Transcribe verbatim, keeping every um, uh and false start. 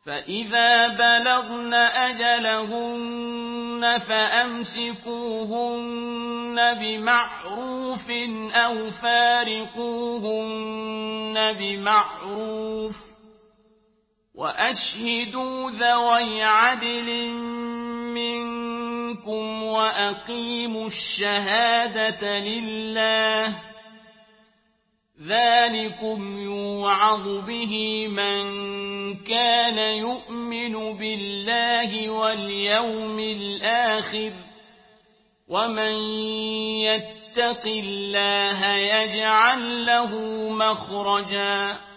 فإذا بلغن أجلهن فأمسكوهن بمعروف أو فارقوهن بمعروف وأشهدوا ذوي عدل منكم وأقيموا الشهادة لله ذلكم يوعظ به من كان يؤمن بالله واليوم الآخر ومن يتق الله يجعل له مخرجا